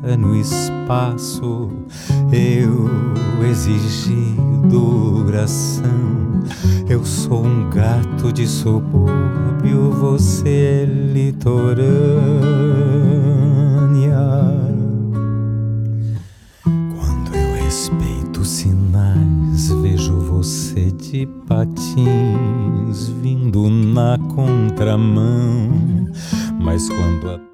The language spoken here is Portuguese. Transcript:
no espaço. Eu exigi duração. Eu sou um gato de subúrbio, você é litorânea. Quando eu respeito sinais, vejo você de patins vindo na contramão. Mas quando a